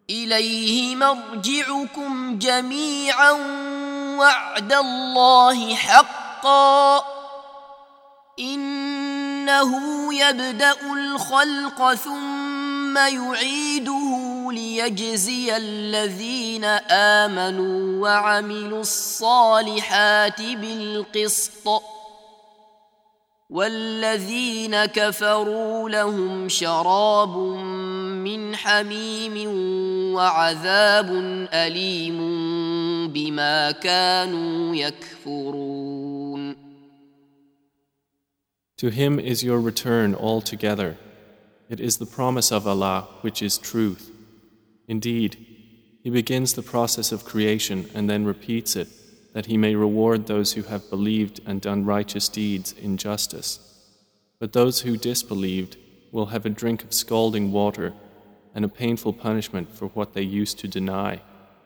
إليه مرجعكم جميعا وعد الله حقا إنه يبدأ الخلق ثم يعيده ليجزي الذين آمنوا وعملوا الصالحات بالقسط والذين كفروا لهم شراب من حميم وعذاب أليم بما كانوا يكفرون. To him is your return altogether. It is the promise of Allah which is truth. Indeed, He begins the process of creation and then repeats it, that He may reward those who have believed and done righteous deeds in justice. But those who disbelieved will have a drink of scalding water and a painful punishment for what they used to deny.